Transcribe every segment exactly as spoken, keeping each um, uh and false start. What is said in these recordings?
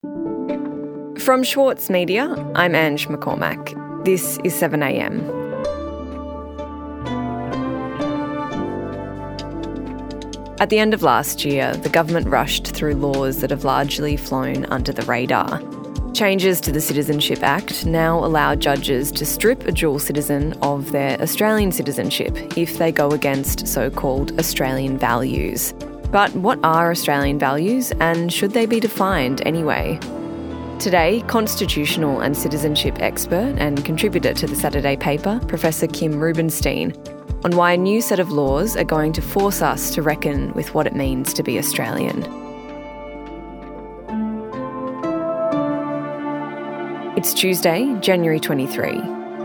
From Schwartz Media, I'm Ange McCormack. This is seven a m. At the end of last year, the government rushed through laws that have largely flown under the radar. Changes to the Citizenship Act now allow judges to strip a dual citizen of their Australian citizenship if they go against so-called Australian values. But what are Australian values, and should they be defined anyway? Today, constitutional and citizenship expert and contributor to the Saturday paper, Professor Kim Rubenstein, on why a new set of laws are going to force us to reckon with what it means to be Australian. It's Tuesday, January twenty-third.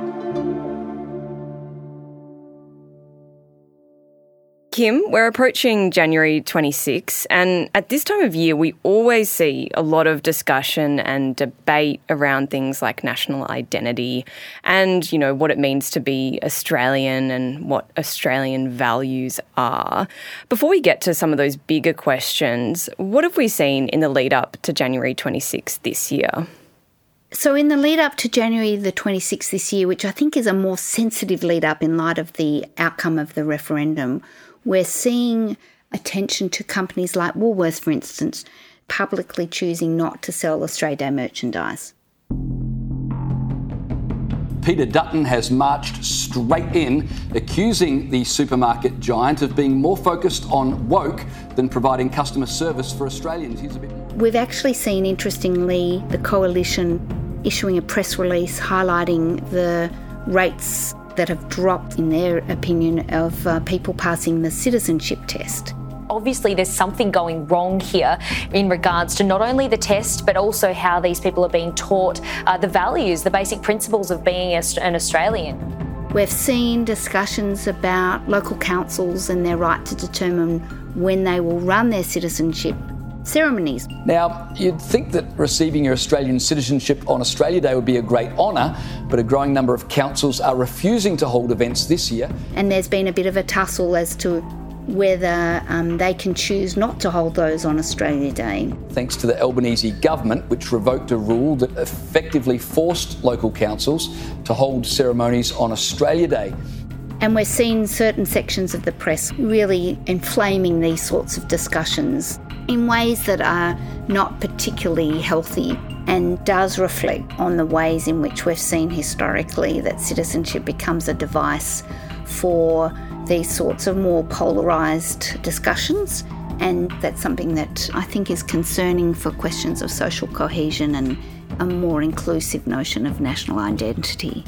Kim, we're approaching January twenty-sixth, and at this time of year we always see a lot of discussion and debate around things like national identity and, you know, what it means to be Australian and what Australian values are. Before we get to some of those bigger questions, what have we seen in the lead up to January twenty-sixth this year? So in the lead up to January the twenty-sixth this year, which I think is a more sensitive lead up in light of the outcome of the referendum, we're seeing attention to companies like Woolworths, for instance, publicly choosing not to sell Australia Day merchandise. Peter Dutton has marched straight in, accusing the supermarket giant of being more focused on woke than providing customer service for Australians. He's a bit... We've actually seen, interestingly, the Coalition issuing a press release highlighting the rates that have dropped, in their opinion, of uh, people passing the citizenship test. Obviously, there's something going wrong here in regards to not only the test, but also how these people are being taught uh, the values, the basic principles of being an Australian. We've seen discussions about local councils and their right to determine when they will run their citizenship ceremonies. Now, you'd think that receiving your Australian citizenship on Australia Day would be a great honour, but a growing number of councils are refusing to hold events this year. And there's been a bit of a tussle as to whether um, they can choose not to hold those on Australia Day. Thanks to the Albanese government, which revoked a rule that effectively forced local councils to hold ceremonies on Australia Day. And we're seeing certain sections of the press really inflaming these sorts of discussions in ways that are not particularly healthy, and does reflect on the ways in which we've seen historically that citizenship becomes a device for these sorts of more polarised discussions. And that's something that I think is concerning for questions of social cohesion and a more inclusive notion of national identity.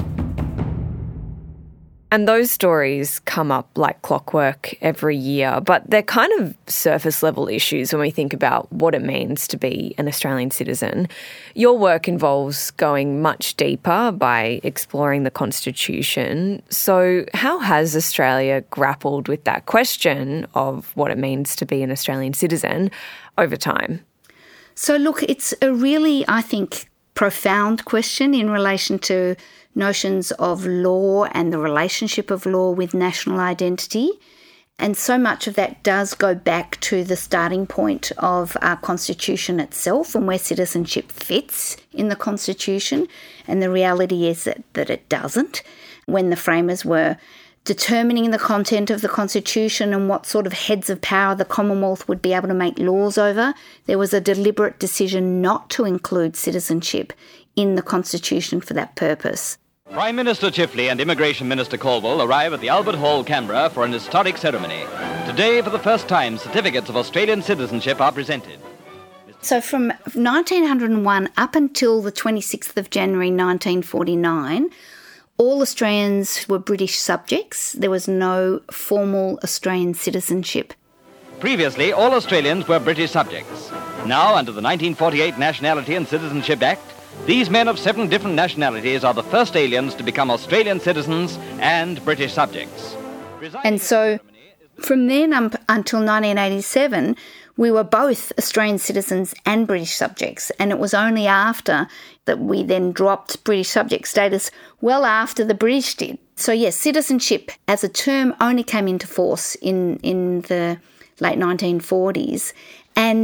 And those stories come up like clockwork every year, but they're kind of surface level issues when we think about what it means to be an Australian citizen. Your work involves going much deeper by exploring the Constitution. So how has Australia grappled with that question of what it means to be an Australian citizen over time? So look, it's a really, I think, profound question in relation to notions of law and the relationship of law with national identity. And so much of that does go back to the starting point of our Constitution itself and where citizenship fits in the Constitution. And the reality is that, that it doesn't. When the framers were determining the content of the Constitution and what sort of heads of power the Commonwealth would be able to make laws over, there was a deliberate decision not to include citizenship in the Constitution for that purpose. Prime Minister Chifley and Immigration Minister Caldwell arrive at the Albert Hall, Canberra, for an historic ceremony. Today, for the first time, certificates of Australian citizenship are presented. So from nineteen oh one up until the twenty-sixth of January nineteen forty-nine, all Australians were British subjects. There was no formal Australian citizenship. Previously, all Australians were British subjects. Now, under the nineteen forty-eight Nationality and Citizenship Act, these men of seven different nationalities are the first aliens to become Australian citizens and British subjects. And so from then um, until nineteen eighty-seven, we were both Australian citizens and British subjects. And it was only after that we then dropped British subject status, well after the British did. So yes, citizenship as a term only came into force in, in the late nineteen forties. And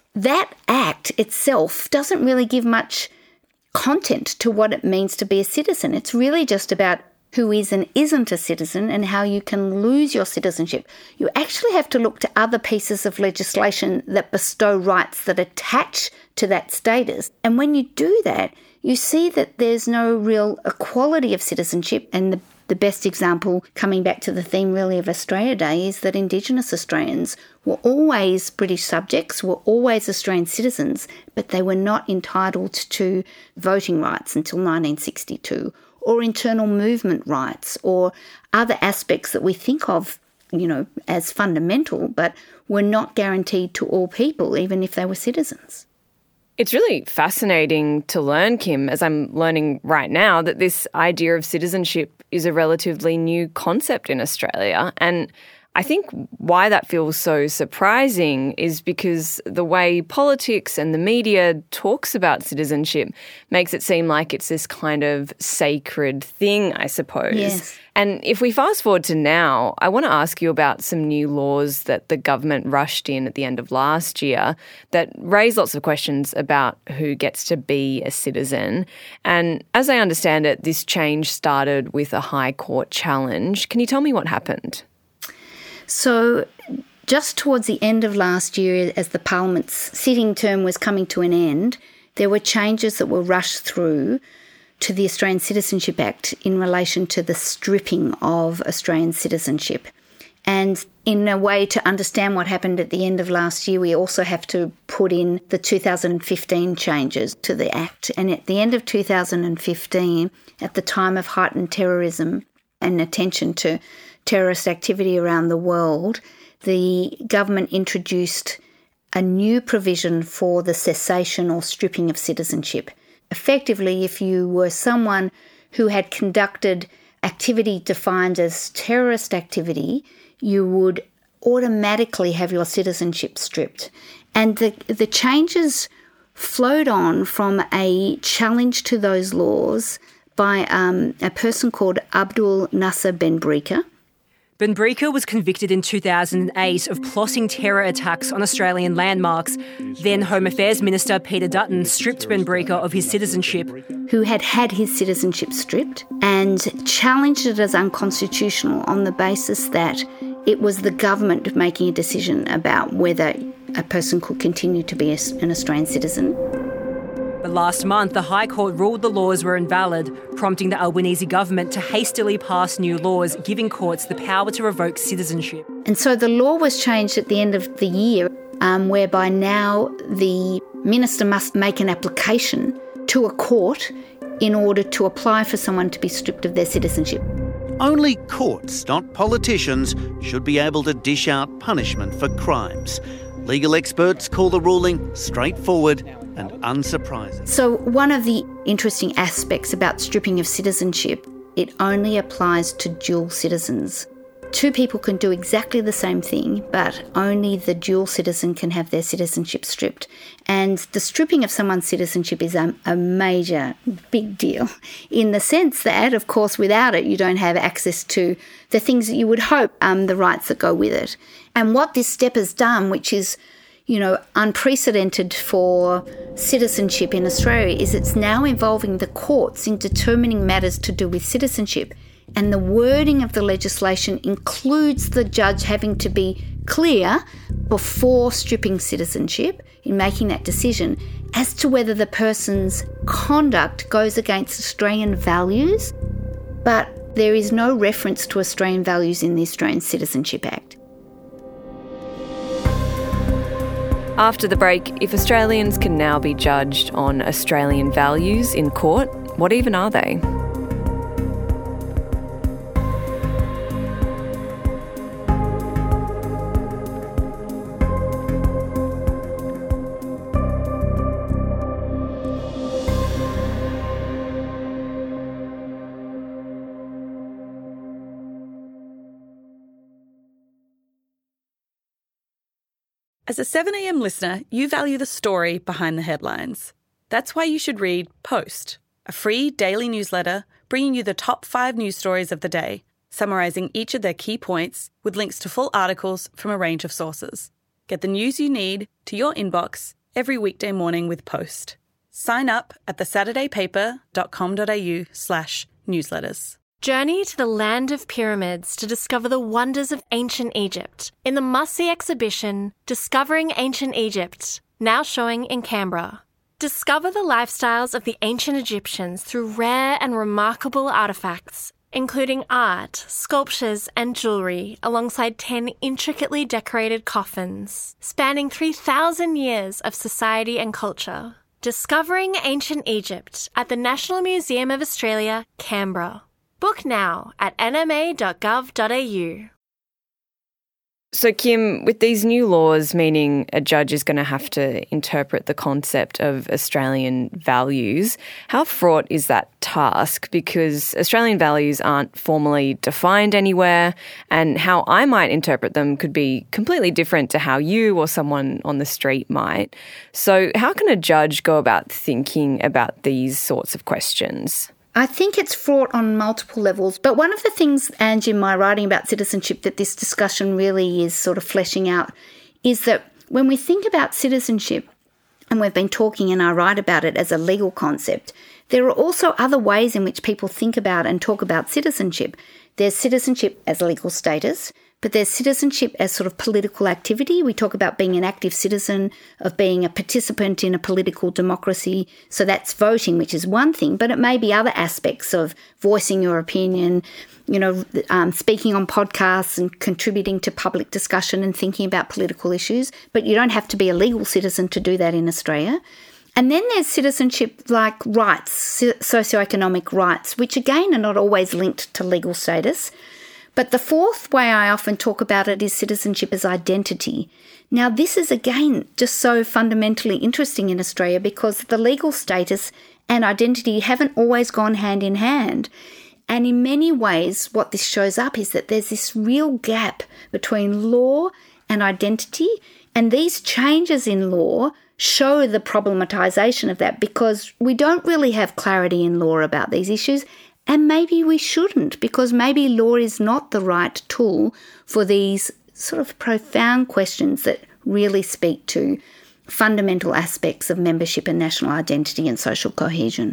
that act itself doesn't really give much content to what it means to be a citizen. It's really just about who is and isn't a citizen and how you can lose your citizenship. You actually have to look to other pieces of legislation that bestow rights that attach to that status. And when you do that, you see that there's no real equality of citizenship. And the, the best example, coming back to the theme really of Australia Day, is that Indigenous Australians were always British subjects, were always Australian citizens, but they were not entitled to voting rights until nineteen sixty-two, or internal movement rights, or other aspects that we think of, you know, as fundamental, but were not guaranteed to all people, even if they were citizens. It's really fascinating to learn, Kim, as I'm learning right now, that this idea of citizenship is a relatively new concept in Australia. And I think why that feels so surprising is because the way politics and the media talks about citizenship makes it seem like it's this kind of sacred thing, I suppose. Yes. And if we fast forward to now, I want to ask you about some new laws that the government rushed in at the end of last year that raise lots of questions about who gets to be a citizen. And as I understand it, this change started with a High Court challenge. Can you tell me what happened? So just towards the end of last year, as the Parliament's sitting term was coming to an end, there were changes that were rushed through to the Australian Citizenship Act in relation to the stripping of Australian citizenship. And in a way to understand what happened at the end of last year, we also have to put in the two thousand fifteen changes to the Act. And at the end of two thousand fifteen, at the time of heightened terrorism and attention to terrorist activity around the world, the government introduced a new provision for the cessation or stripping of citizenship. Effectively, if you were someone who had conducted activity defined as terrorist activity, you would automatically have your citizenship stripped. And the, the changes flowed on from a challenge to those laws by um, a person called Abdul Nasser Benbrika. Benbrika was convicted in two thousand eight of plotting terror attacks on Australian landmarks. Then Home Affairs Minister Peter Dutton stripped Benbrika of his citizenship. Who had had his citizenship stripped and challenged it as unconstitutional on the basis that it was the government making a decision about whether a person could continue to be an Australian citizen. But last month, the High Court ruled the laws were invalid, prompting the Albanese government to hastily pass new laws giving courts the power to revoke citizenship. And so the law was changed at the end of the year, um, whereby now the minister must make an application to a court in order to apply for someone to be stripped of their citizenship. Only courts, not politicians, should be able to dish out punishment for crimes. Legal experts call the ruling straightforward and unsurprising. So one of the interesting aspects about stripping of citizenship, it only applies to dual citizens. Two people can do exactly the same thing, but only the dual citizen can have their citizenship stripped. And the stripping of someone's citizenship is a, a major, big deal in the sense that, of course, without it, you don't have access to the things that you would hope, um, the rights that go with it. And what this step has done, which is, you know, unprecedented for citizenship in Australia, is it's now involving the courts in determining matters to do with citizenship. And the wording of the legislation includes the judge having to be clear before stripping citizenship in making that decision as to whether the person's conduct goes against Australian values, but there is no reference to Australian values in the Australian Citizenship Act. After the break, if Australians can now be judged on Australian values in court, what even are they? As a seven a m listener, you value the story behind the headlines. That's why you should read Post, a free daily newsletter bringing you the top five news stories of the day, summarising each of their key points with links to full articles from a range of sources. Get the news you need to your inbox every weekday morning with Post. Sign up at thesaturdaypaper.com.au slash newsletters. Journey to the land of pyramids to discover the wonders of ancient Egypt in the must-see exhibition Discovering Ancient Egypt, now showing in Canberra. Discover the lifestyles of the ancient Egyptians through rare and remarkable artefacts, including art, sculptures and jewellery, alongside ten intricately decorated coffins, spanning three thousand years of society and culture. Discovering Ancient Egypt at the National Museum of Australia, Canberra. Book now at n m a dot gov dot a u. So, Kim, with these new laws meaning a judge is going to have to interpret the concept of Australian values, how fraught is that task? Because Australian values aren't formally defined anywhere, and how I might interpret them could be completely different to how you or someone on the street might. So how can a judge go about thinking about these sorts of questions? I think it's fraught on multiple levels. But one of the things, Angie, in my writing about citizenship that this discussion really is sort of fleshing out is that when we think about citizenship, and we've been talking and I write about it as a legal concept, there are also other ways in which people think about and talk about citizenship. There's citizenship as legal status, but there's citizenship as sort of political activity. We talk about being an active citizen, of being a participant in a political democracy. So that's voting, which is one thing, but it may be other aspects of voicing your opinion, you know, um, speaking on podcasts and contributing to public discussion and thinking about political issues. But you don't have to be a legal citizen to do that in Australia. And then there's citizenship like rights, socioeconomic rights, which again are not always linked to legal status. But the fourth way I often talk about it is citizenship as identity. Now, this is, again, just so fundamentally interesting in Australia because the legal status and identity haven't always gone hand in hand. And in many ways, what this shows up is that there's this real gap between law and identity. And these changes in law show the problematisation of that because we don't really have clarity in law about these issues. And maybe we shouldn't, because maybe law is not the right tool for these sort of profound questions that really speak to fundamental aspects of membership and national identity and social cohesion.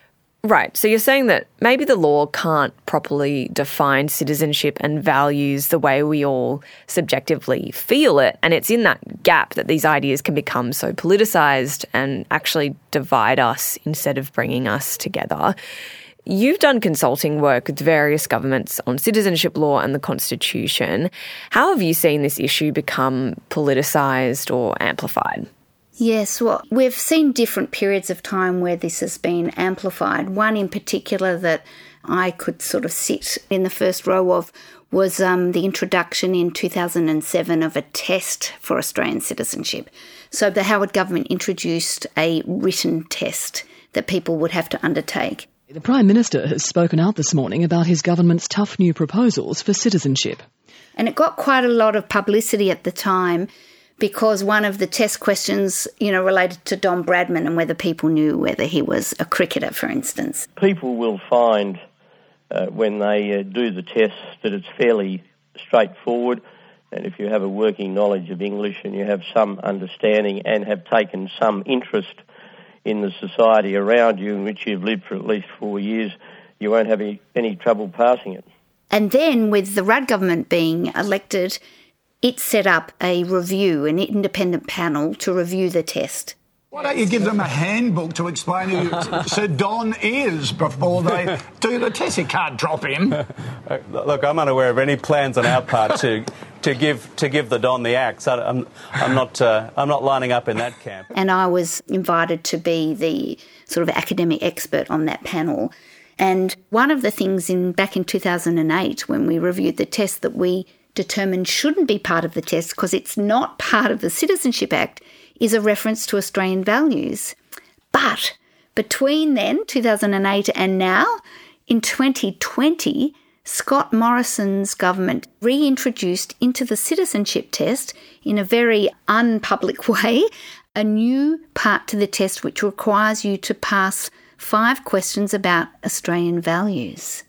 Right. So you're saying that maybe the law can't properly define citizenship and values the way we all subjectively feel it. And it's in that gap that these ideas can become so politicised and actually divide us instead of bringing us together. You've done consulting work with various governments on citizenship law and the Constitution. How have you seen this issue become politicised or amplified? Yes, well, we've seen different periods of time where this has been amplified. One in particular that I could sort of sit in the first row of was um, the introduction in two thousand seven of a test for Australian citizenship. So the Howard government introduced a written test that people would have to undertake. The Prime Minister has spoken out this morning about his government's tough new proposals for citizenship. And it got quite a lot of publicity at the time because one of the test questions, you know, related to Don Bradman and whether people knew whether he was a cricketer, for instance. People will find uh, when they uh, do the test that it's fairly straightforward, and if you have a working knowledge of English and you have some understanding and have taken some interest in the society around you in which you've lived for at least four years, you won't have any, any trouble passing it. And then with the Rudd government being elected, it set up a review, an independent panel to review the test. Why don't you give them a handbook to explain who Sir Don is before they do the test? You can't drop him. Look, I'm unaware of any plans on our part to to give to give the Don the axe. I, I'm I'm not uh, I'm not lining up in that camp. And I was invited to be the sort of academic expert on that panel. And one of the things in back in two thousand eight when we reviewed the test that we determined shouldn't be part of the test because it's not part of the Citizenship Act is a reference to Australian values. But between then, two thousand eight, and now, in twenty twenty, Scott Morrison's government reintroduced into the citizenship test, in a very unpublic way, a new part to the test which requires you to pass five questions about Australian values.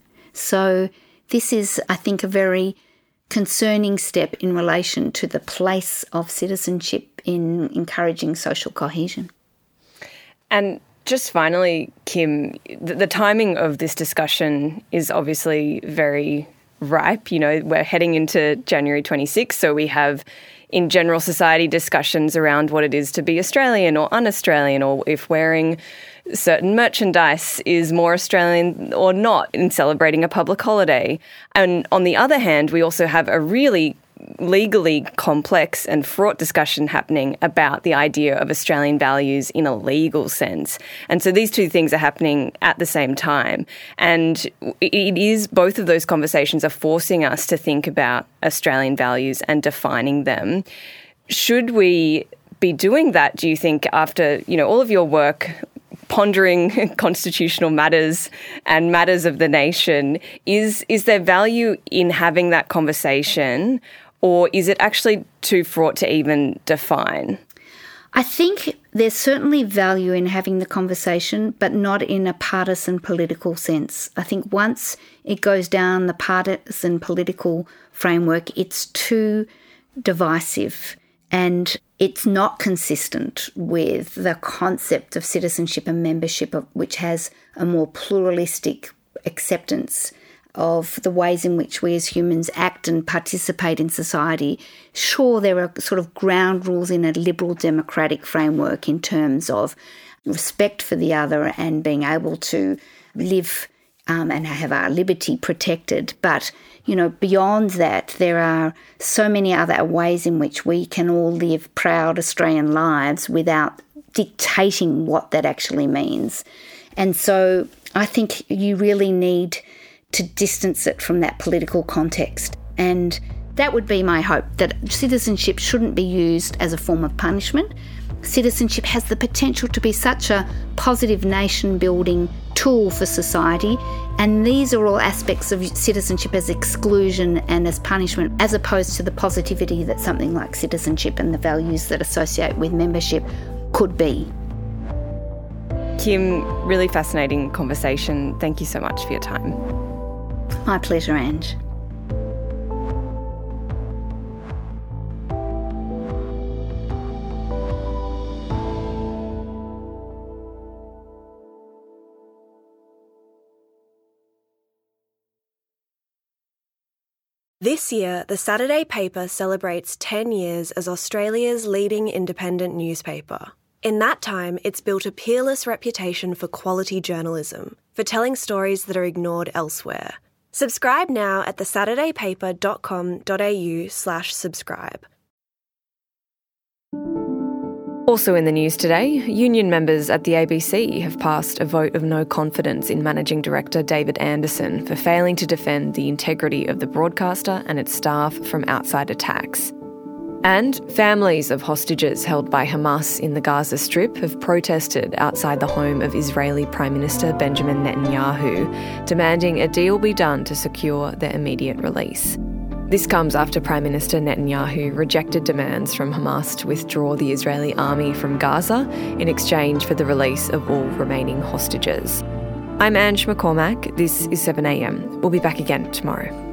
So this is, I think, a very concerning step in relation to the place of citizenship in encouraging social cohesion. And just finally, Kim, the, the timing of this discussion is obviously very ripe. You know, we're heading into January twenty-sixth, so we have in general society discussions around what it is to be Australian or un-Australian, or if wearing certain merchandise is more Australian or not in celebrating a public holiday. And on the other hand, we also have a really legally complex and fraught discussion happening about the idea of Australian values in a legal sense. And so these two things are happening at the same time. And it is, both of those conversations are forcing us to think about Australian values and defining them. Should we be doing that, do you think, after, you know, all of your work pondering constitutional matters and matters of the nation? Is is there value in having that conversation, or is it actually too fraught to even define? I think there's certainly value in having the conversation, but not in a partisan political sense. I think once it goes down the partisan political framework, it's too divisive and it's not consistent with the concept of citizenship and membership, of, which has a more pluralistic acceptance of the ways in which we as humans act and participate in society. Sure, there are sort of ground rules in a liberal democratic framework in terms of respect for the other and being able to live um, and have our liberty protected. But, you know, beyond that, there are so many other ways in which we can all live proud Australian lives without dictating what that actually means. And so I think you really need to distance it from that political context. And that would be my hope, that citizenship shouldn't be used as a form of punishment. Citizenship has the potential to be such a positive nation-building tool for society, and these are all aspects of citizenship as exclusion and as punishment, as opposed to the positivity that something like citizenship and the values that associate with membership could be. Kim, really fascinating conversation. Thank you so much for your time. My pleasure, Ange. This year, the Saturday paper celebrates ten years as Australia's leading independent newspaper. In that time, it's built a peerless reputation for quality journalism, for telling stories that are ignored elsewhere. Subscribe now at the saturday paper dot com dot a u slash subscribe. Also in the news today, union members at the A B C have passed a vote of no confidence in Managing Director David Anderson for failing to defend the integrity of the broadcaster and its staff from outside attacks. And families of hostages held by Hamas in the Gaza Strip have protested outside the home of Israeli Prime Minister Benjamin Netanyahu, demanding a deal be done to secure their immediate release. This comes after Prime Minister Netanyahu rejected demands from Hamas to withdraw the Israeli army from Gaza in exchange for the release of all remaining hostages. I'm Ange McCormack. This is seven a m. We'll be back again tomorrow.